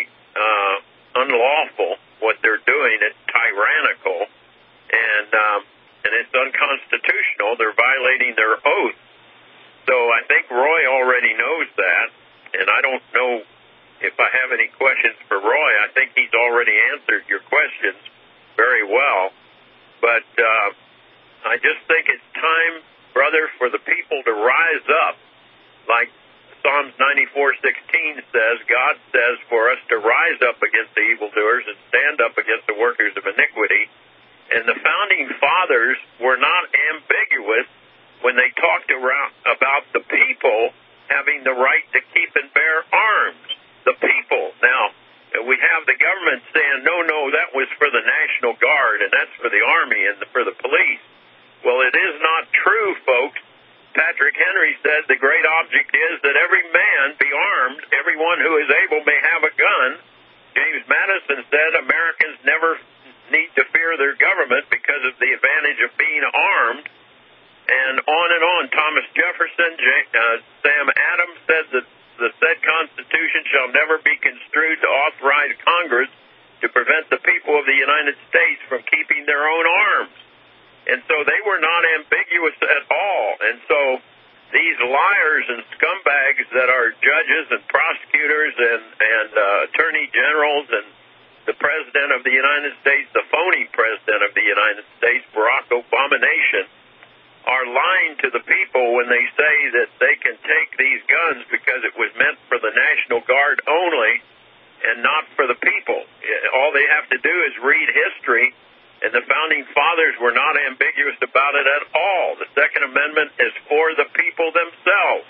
uh, unlawful, what they're doing. It's tyrannical. And um, and it's unconstitutional. They're violating their oath. So I think Roy already knows that, and I don't know if I have any questions for Roy. I think he's already answered your questions very well. But uh, I just think it's time, brother, for the people to rise up. Like Psalms ninety-four sixteen says, God says for us to rise up against the evildoers and stand up against the workers of iniquity. And the founding fathers were not ambiguous when they talked around about the people having the right to keep and bear arms. The people. Now, we have the government saying, no, no, that was for the National Guard, and that's for the Army and the, for the police. Well, it is not true, folks. Patrick Henry said the great object is that every man be armed. Everyone who is able may have a gun. James Madison said Americans never need to fear their government because of the advantage of being armed, and on and on. Thomas Jefferson, J, uh, Sam Adams said that the said Constitution shall never be construed to authorize Congress to prevent the people of the United States from keeping their own arms. And so they were not ambiguous at all. And so these liars and scumbags that are judges and prosecutors and, and uh, attorney generals and the President of the United States, the phony President of the United States, Barack Obama nation, are lying to the people when they say that they can take these guns because it was meant for the National Guard only and not for the people. All they have to do is read history, and the Founding Fathers were not ambiguous about it at all. The Second Amendment is for the people themselves.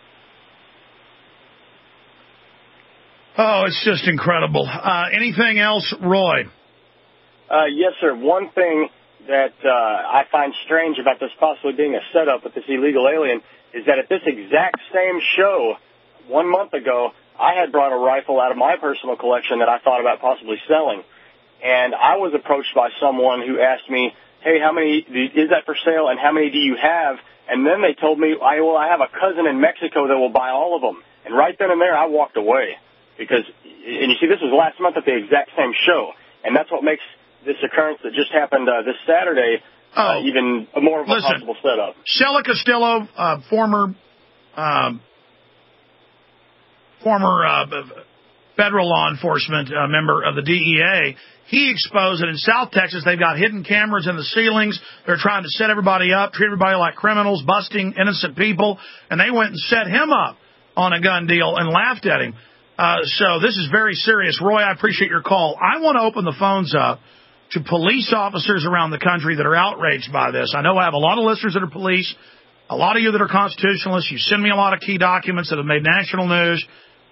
Oh, it's just incredible. Uh, anything else, Roy? Uh, yes, sir. One thing that uh, I find strange about this possibly being a setup with this illegal alien is that at this exact same show one month ago, I had brought a rifle out of my personal collection that I thought about possibly selling. And I was approached by someone who asked me, hey, how many, is that for sale, and how many do you have? And then they told me, I, well, I have a cousin in Mexico that will buy all of them. And right then and there, I walked away. Because, and you see, this was last month at the exact same show. And that's what makes this occurrence that just happened uh, this Saturday uh, oh. even more of a Listen, possible setup. Shella Castillo, uh, former um, former uh, federal law enforcement uh, member of the D E A, he exposed that in South Texas they've got hidden cameras in the ceilings. They're trying to set everybody up, treat everybody like criminals, busting innocent people, and they went and set him up on a gun deal and laughed at him. Uh, so this is very serious. Roy, I appreciate your call. I want to open the phones up to police officers around the country that are outraged by this. I know I have a lot of listeners that are police, a lot of you that are constitutionalists. You send me a lot of key documents that have made national news.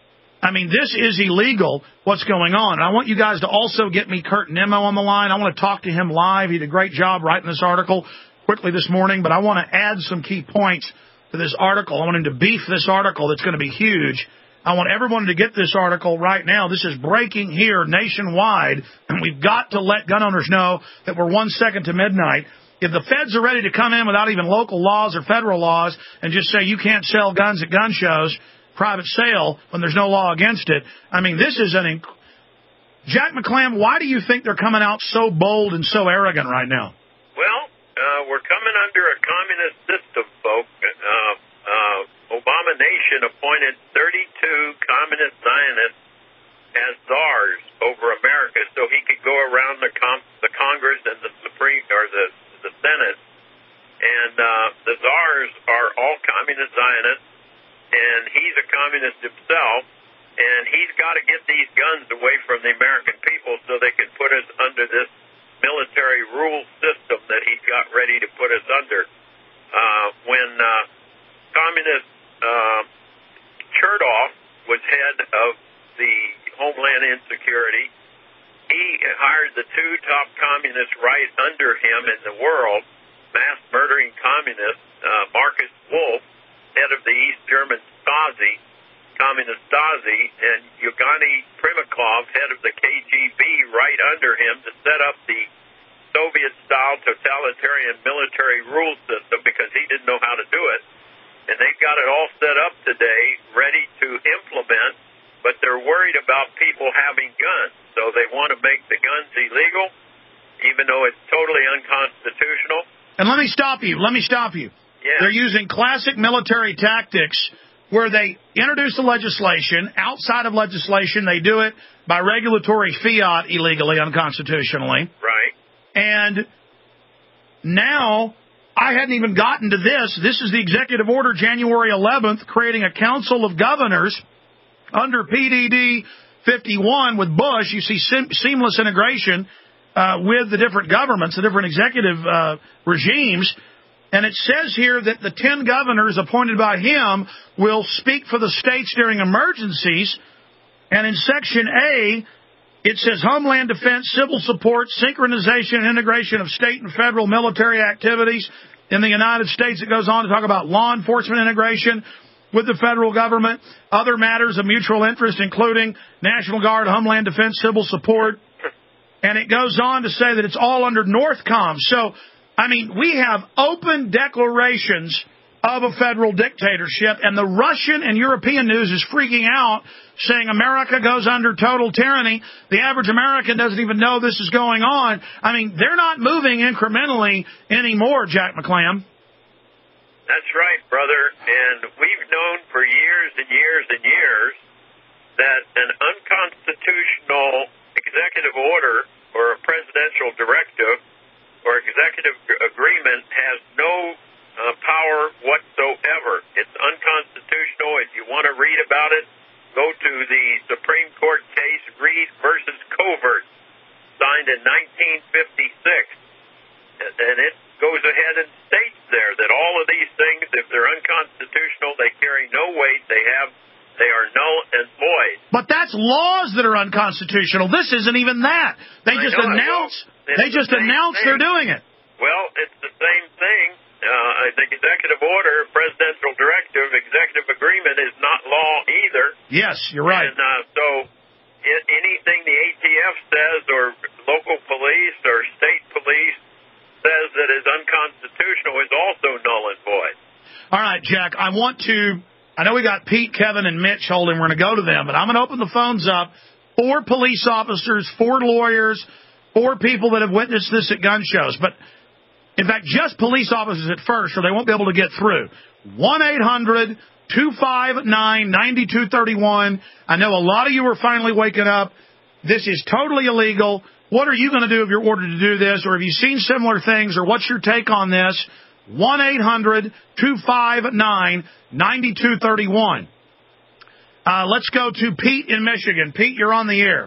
I mean, this is illegal, what's going on. And I want you guys to also get me Kurt Nimmo on the line. I want to talk to him live. He did a great job writing this article quickly this morning, but I want to add some key points to this article. I want him to beef this article that's going to be huge. I want everyone to get this article right now. This is breaking here nationwide, and we've got to let gun owners know that we're one second to midnight. If the feds are ready to come in without even local laws or federal laws and just say you can't sell guns at gun shows, private sale, when there's no law against it, I mean, this is an... Inc- Jack McClam, why do you think they're coming out so bold and so arrogant right now? Well, uh, we're coming under a communist system, folks. Uh, uh, Obama Nation appointed thirty-two communist Zionists as czars over America so he could go around the, com- the Congress and the Supreme, or the, the Senate. And uh, the czars are all communist Zionists, and he's a communist himself, and he's got to get these guns away from the American people so they can put us under this military rule system that he's got ready to put us under. Uh, when uh, communist uh, Chertoff was head of the Homeland Insecurity, he hired the two top communists right under him in the world, mass murdering communists, uh, Marcus Wolf, head of the East German Stasi, Communist Stasi, and Yevgeny Primakov, head of the K G B, right under him to set up the Soviet-style totalitarian military rule system because he didn't know how to do it. And they've got it all set up today, ready to implement, but they're worried about people having guns. So they want to make the guns illegal, even though it's totally unconstitutional. And let me stop you. Let me stop you. Yeah. They're using classic military tactics where they introduce the legislation. Outside of legislation, they do it by regulatory fiat illegally, unconstitutionally. Right. And now, I hadn't even gotten to this. This is the executive order, January eleventh, creating a council of governors under P D D fifty-one with Bush. You see sim- seamless integration uh, with the different governments, the different executive uh, regimes. And it says here that the ten governors appointed by him will speak for the states during emergencies. And in Section A, it says Homeland Defense, civil support, synchronization, and integration of state and federal military activities. In the United States, it goes on to talk about law enforcement integration with the federal government, other matters of mutual interest, including National Guard, Homeland Defense, civil support. And it goes on to say that it's all under NORTHCOM. So, I mean, we have open declarations of a federal dictatorship, and the Russian and European news is freaking out, saying America goes under total tyranny. The average American doesn't even know this is going on. I mean, they're not moving incrementally anymore, Jack McClam. That's right, brother. And we've known for years and years and years that an unconstitutional executive order or a presidential directive or executive agreement has no uh, power whatsoever. It's unconstitutional. If you want to read about it, go to the Supreme Court case Reed versus Covert, signed in nineteen fifty-six. And it goes ahead and states there that all of these things, if they're unconstitutional, they carry no weight. They have, they are null and void. But that's laws that are unconstitutional. This isn't even that. They I just know, announce. well, They just the announce thing. they're doing it. Well, it's the same thing. Uh, the executive order, presidential directive, executive agreement is not law either. Yes, you're right. And uh, so I- anything the A T F says or local police or state police says that is unconstitutional is also null and void. All right, Jack, I want to, I know we got Pete, Kevin, and Mitch holding. We're going to go to them, but I'm going to open the phones up. Four police officers, four lawyers, four people that have witnessed this at gun shows. But, in fact, just police officers at first, or they won't be able to get through. one eight hundred two five nine nine two three one. I know a lot of you are finally waking up. This is totally illegal. What are you going to do if you're ordered to do this? Or have you seen similar things? Or what's your take on this? one eight hundred two five nine nine two three one. Uh, let's go to Pete in Michigan. Pete, you're on the air.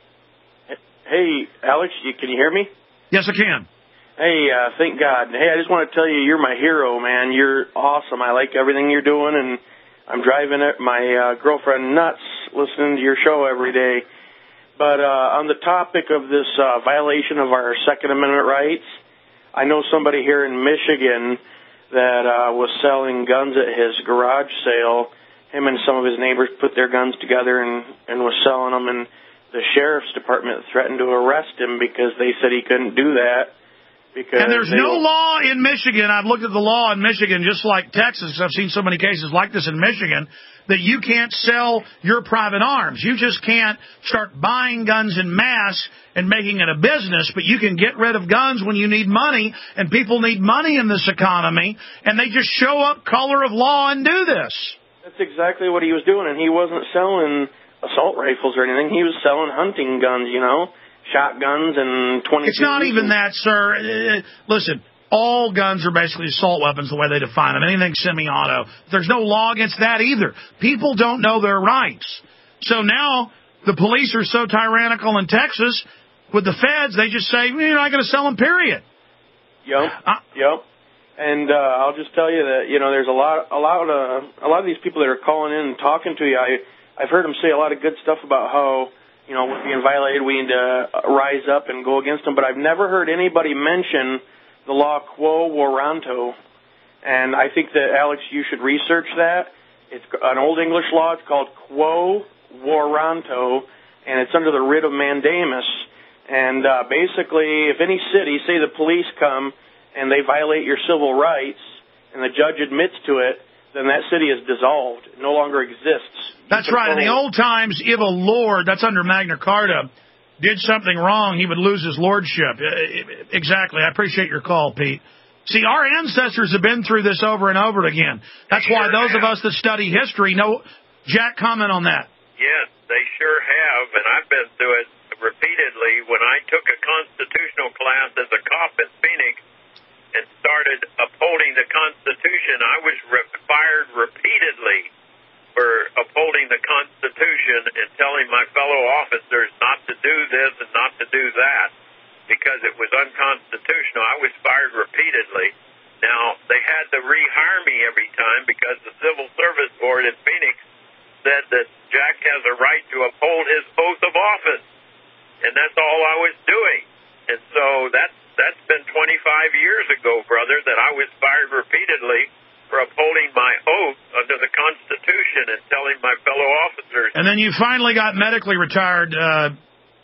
Hey, Alex, you, can you hear me? Yes, I can. Hey, uh, thank God. Hey, I just want to tell you, you're my hero, man. You're awesome. I like everything you're doing, and I'm driving it, my uh, girlfriend nuts listening to your show every day. But uh, on the topic of this uh, violation of our Second Amendment rights, I know somebody here in Michigan that uh, was selling guns at his garage sale. Him and some of his neighbors put their guns together and, and was selling them, and the sheriff's department threatened to arrest him because they said he couldn't do that. Because and there's no won't... law in Michigan. I've looked at the law in Michigan, just like Texas. I've seen so many cases like this in Michigan, that you can't sell your private arms. You just can't start buying guns in mass and making it a business, but you can get rid of guns when you need money, and people need money in this economy, and they just show up color of law and do this. That's exactly what he was doing, and he wasn't selling assault rifles or anything. He was selling hunting guns, you know, shotguns and twenty. It's not even that, sir. Listen, all guns are basically assault weapons the way they define them. Anything semi-auto. There's no law against that either. People don't know their rights. So now the police are so tyrannical in Texas with the feds, they just say, you're not going to sell them, period. Yep, uh, yep. And uh, I'll just tell you that, you know, there's a lot, a lot, of, a lot of these people that are calling in and talking to you. I, I've heard them say a lot of good stuff about how, you know, we're being violated. We need to rise up and go against them. But I've never heard anybody mention the law quo warranto. And I think that, Alex, you should research that. It's an Old English law. It's called quo warranto, and it's under the writ of mandamus. And uh, basically, if any city, say the police come and they violate your civil rights, and the judge admits to it, then that city is dissolved. It no longer exists. That's right. In the old times, if a lord, that's under Magna Carta, did something wrong, he would lose his lordship. Exactly. I appreciate your call, Pete. See, our ancestors have been through this over and over again. That's why those of us that study history know. Jack, comment on that. Yes, they sure have, and I've been through it repeatedly. When I took a constitutional class as a cop in Phoenix and started upholding the Constitution, I was re- fired repeatedly for upholding the Constitution and telling my fellow officers not to do this and not to do that because it was unconstitutional. I was fired repeatedly. Now, they had to rehire me every time because the Civil Service Board in Phoenix said that Jack has a right to uphold his oath of office, and that's all I was doing. And so that's that's been twenty-five years ago, brother, that I was fired repeatedly for upholding my oath under the Constitution and telling my fellow officers. And then you finally got medically retired. Uh...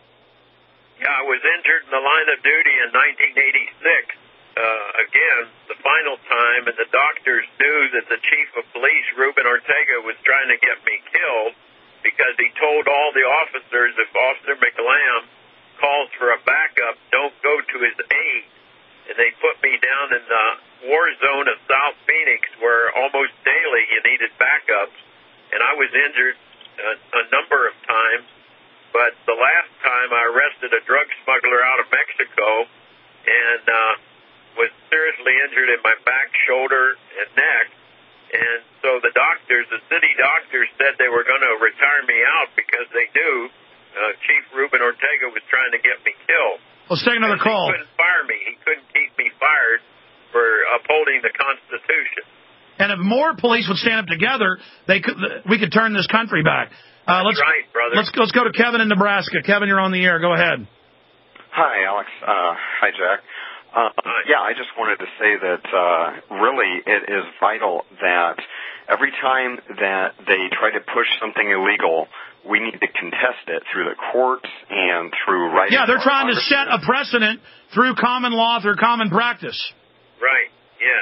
Yeah, I was injured in the line of duty in nineteen eighty-six. Uh, again, the final time, and the doctors knew that the chief of police, Ruben Ortega, was trying to get me killed because he told all the officers, if Officer McLam calls for a backup, don't go to his aid. And they put me down in the war zone of South Phoenix where almost daily you needed backups. And I was injured a, a number of times. But the last time I arrested a drug smuggler out of Mexico and uh, was seriously injured in my back, shoulder, and neck. And so the doctors, the city doctors, said they were going to retire me out because they knew uh, Chief Ruben Ortega was trying to get me killed. Let's take another call. He couldn't fire me. He couldn't keep me fired for upholding the Constitution. And if more police would stand up together, they could. We could turn this country back. Uh, That's let's, right, brother. Let's, let's go to Kevin in Nebraska. Kevin, you're on the air. Go ahead. Hi, Alex. Uh, hi, Jack. Uh, yeah, I just wanted to say that uh, really it is vital that every time that they try to push something illegal, we need to contest it through the courts and through writing. Yeah, they're trying to set a precedent through common law, through common practice. Right, yeah.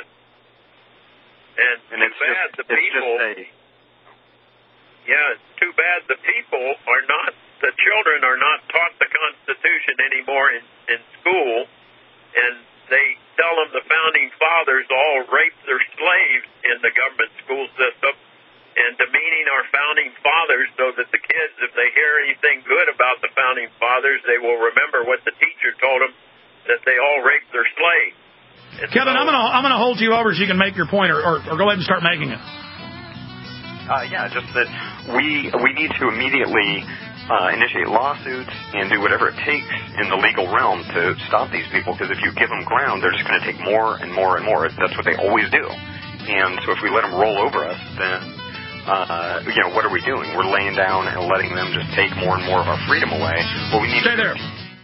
And, and too it's bad just, the it's people... Just a, yeah, it's too bad the people are not, the children are not taught the Constitution anymore in, in school, and they tell them the Founding Fathers all raped their slaves in the government school system, and demeaning our Founding Fathers so that the kids, if they hear anything good about the Founding Fathers, they will remember what the teacher told them, that they all raped their slaves. And Kevin, so, I'm going to I'm gonna hold you over so you can make your point, or, or, or go ahead and start making it. Uh, yeah, just that we we need to immediately uh, initiate lawsuits and do whatever it takes in the legal realm to stop these people, because if you give them ground, they're just going to take more and more and more. That's what they always do. And so if we let them roll over us, then, uh, you know, what are we doing? We're laying down and letting them just take more and more of our freedom away. Well, we need Stay to there.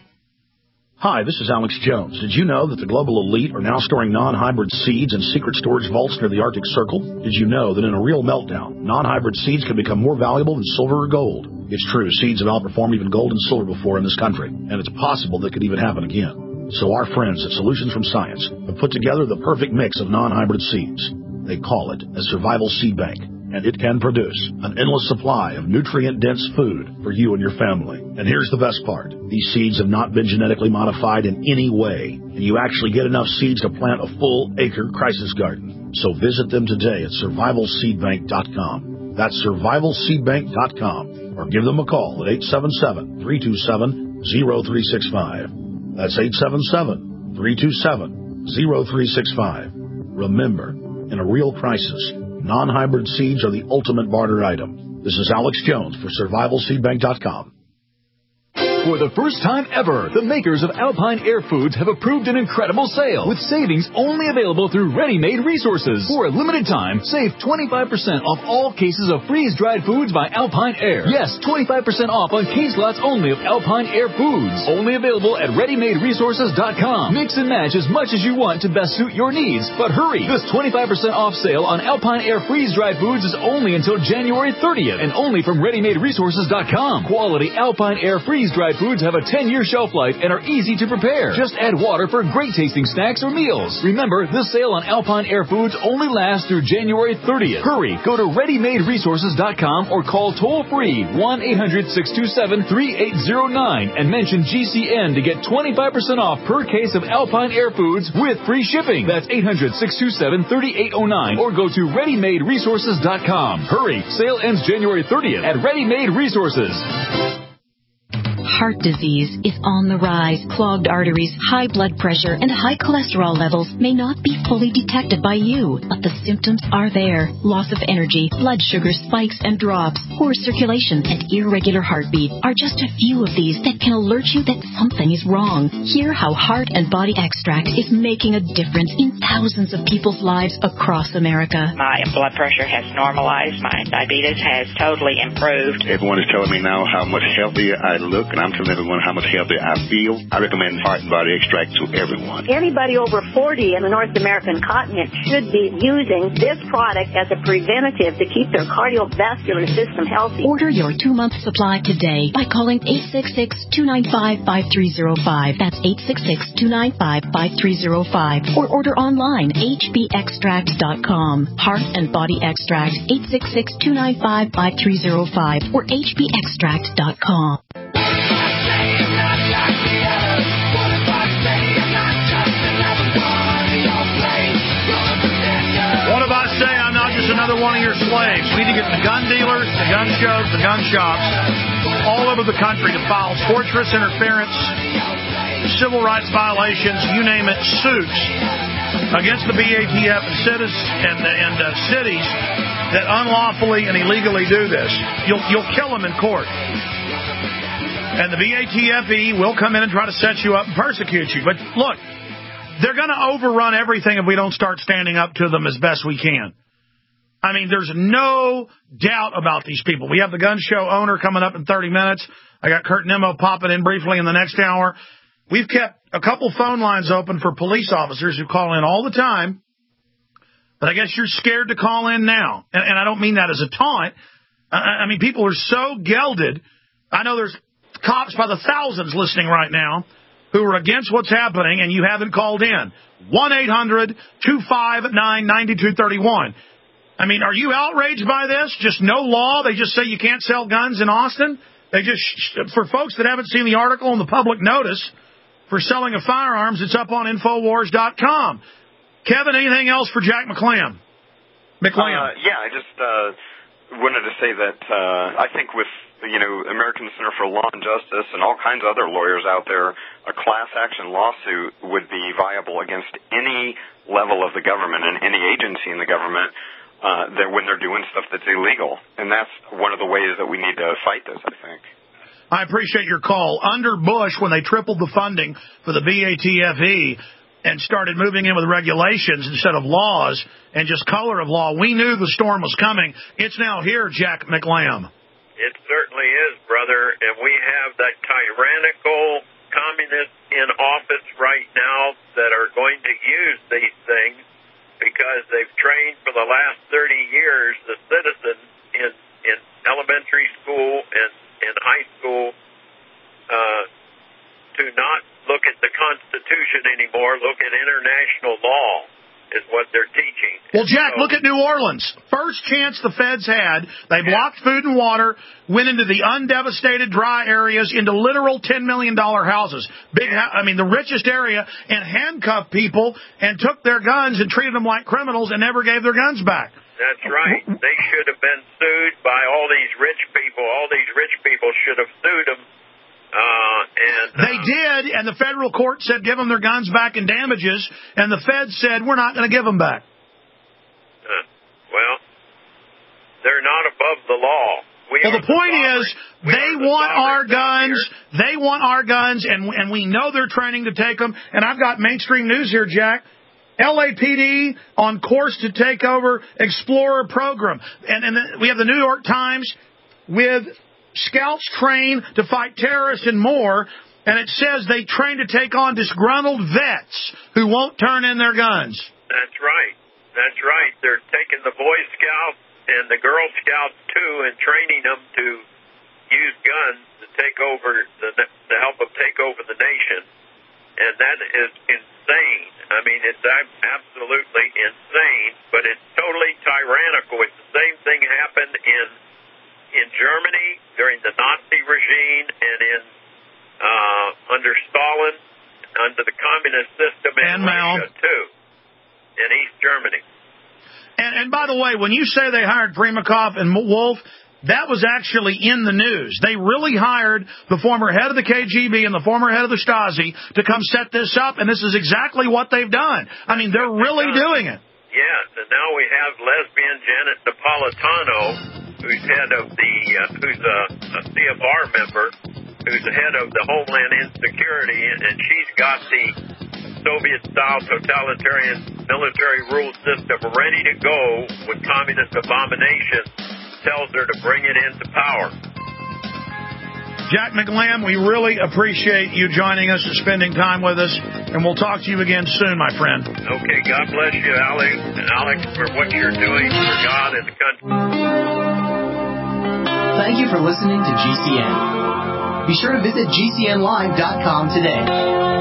Hi, this is Alex Jones. Did you know that the global elite are now storing non-hybrid seeds in secret storage vaults near the Arctic Circle? Did you know that in a real meltdown, non-hybrid seeds can become more valuable than silver or gold? It's true, seeds have outperformed even gold and silver before in this country, and it's possible that could even happen again. So our friends at Solutions from Science have put together the perfect mix of non-hybrid seeds. They call it a survival seed bank, and it can produce an endless supply of nutrient-dense food for you and your family. And here's the best part. These seeds have not been genetically modified in any way, and you actually get enough seeds to plant a full-acre crisis garden. So visit them today at survival seed bank dot com. That's survival seed bank dot com, or give them a call at eight seven seven, three two seven, zero three six five. That's eight seven seven, three two seven, zero three six five. Remember, in a real crisis, non-hybrid seeds are the ultimate barter item. This is Alex Jones for survival seed bank dot com. For the first time ever, the makers of Alpine Air Foods have approved an incredible sale with savings only available through Ready-Made Resources. For a limited time, save twenty-five percent off all cases of freeze-dried foods by Alpine Air. Yes, twenty-five percent off on case lots only of Alpine Air Foods. Only available at ready made resources dot com. Mix and match as much as you want to best suit your needs. But hurry! This twenty-five percent off sale on Alpine Air freeze-dried foods is only until January thirtieth and only from ready made resources dot com. Quality Alpine Air freeze-dried foods have a ten-year shelf life and are easy to prepare. Just add water for great-tasting snacks or meals. Remember, this sale on Alpine Air Foods only lasts through January thirtieth. Hurry, go to ready made resources dot com or call toll-free one eight hundred, six two seven, three eight zero nine and mention G C N to get twenty-five percent off per case of Alpine Air Foods with free shipping. That's eight hundred, six two seven, three eight zero nine or go to ready made resources dot com. Hurry, sale ends January thirtieth at Ready-Made Resources. Heart disease is on the rise. Clogged arteries, high blood pressure, and high cholesterol levels may not be fully detected by you, but the symptoms are there. Loss of energy, blood sugar spikes and drops, poor circulation, and irregular heartbeat are just a few of these that can alert you that something is wrong. Hear how Heart and Body Extract is making a difference in thousands of people's lives across America. My blood pressure has normalized. My diabetes has totally improved. Everyone is telling me now how much healthier I look, and I'm telling everyone how much healthier I feel. I recommend Heart and Body Extract to everyone. Anybody over forty in the North American continent should be using this product as a preventative to keep their cardiovascular system healthy. Order your two-month supply today by calling eight six six, two nine five, five three zero five. That's eight six six, two nine five, five three zero five. Or order online, h b extract dot com. Heart and Body Extract, eight six six, two nine five, five three zero five or h b extract dot com. What if I say I'm not just another one of your slaves? We need to get the gun dealers, the gun shows, the gun shops all over the country to file torturous interference, civil rights violations, you name it, suits against the B A T F and cities and, and uh, cities that unlawfully and illegally do this. You'll you'll kill them in court. And the B A T F E will come in and try to set you up and persecute you. But look, they're going to overrun everything if we don't start standing up to them as best we can. I mean, there's no doubt about these people. We have the gun show owner coming up in thirty minutes. I got Kurt Nimmo popping in briefly in the next hour. we've kept a couple phone lines open for police officers who call in all the time, but I guess you're scared to call in now. And, and I don't mean that as a taunt. I, I mean, people are so gelded. I know there's cops by the thousands listening right now who are against what's happening, and you haven't called in. one eight hundred two five nine nine two three one. I mean, are you outraged by this? Just no law? They just say you can't sell guns in Austin? They just, for folks that haven't seen the article in the public notice for selling of firearms, it's up on Infowars dot com. Kevin, anything else for Jack McLam? McLam. Uh, yeah, I just uh, wanted to say that uh, I think with, you know, American Center for Law and Justice and all kinds of other lawyers out there, a class action lawsuit would be viable against any level of the government and any agency in the government uh, that when they're doing stuff that's illegal. And that's one of the ways that we need to fight this, I think. I appreciate your call. Under Bush, when they tripled the funding for the B A T F E and started moving in with regulations instead of laws and just color of law, we knew the storm was coming. It's now here, Jack McLam. It certainly is, brother, and we have that tyrannical communist in office right now that are going to use these things because they've trained for the last thirty years the citizens in, in elementary school and in high school uh, to not look at the Constitution anymore, look at international law is what they're teaching. Well, Jack, look at New Orleans. First chance the feds had, they blocked food and water, went into the undevastated dry areas, into literal ten million dollars houses. Big, I mean, the richest area, and handcuffed people and took their guns and treated them like criminals and never gave their guns back. That's right. They should have been sued by all these rich people. All these rich people should have sued them. Uh, and, uh, they did, and the federal court said give them their guns back and damages, and the feds said we're not going to give them back. Uh, well, they're not above the law. We well, the point the is we they the want our guns. Here. They want our guns, and and we know they're training to take them. And I've got mainstream news here, Jack. L A P D on course to take over Explorer program. And, and the, we have the New York Times with scouts trained to fight terrorists and more. And it says they train to take on disgruntled vets who won't turn in their guns. That's right. That's right. They're taking the Boy Scouts and the Girl Scouts, too, and training them to use guns to take over, the, to help them take over the nation. And that is insane. I mean, it's absolutely insane, but it's totally tyrannical. It's the same thing happened in in Germany during the Nazi regime and in uh, under Stalin, under the communist system in and Russia, too, in East Germany. And, and by the way, when you say they hired Primakov and Wolf, that was actually in the news. They really hired the former head of the K G B and the former head of the Stasi to come set this up, and this is exactly what they've done. I mean, they're really doing it. Yes, and now we have lesbian Janet Napolitano, who's head of the, uh, who's a, a C F R member, who's the head of the Homeland Insecurity, and, and she's got the Soviet-style totalitarian military rule system ready to go when communist abomination tells her to bring it into power. Jack McLam, we really appreciate you joining us and spending time with us, and we'll talk to you again soon, my friend. Okay, God bless you, Alex, and Alex, for what you're doing for God and the country. Thank you for listening to G C N. Be sure to visit G C N live dot com today.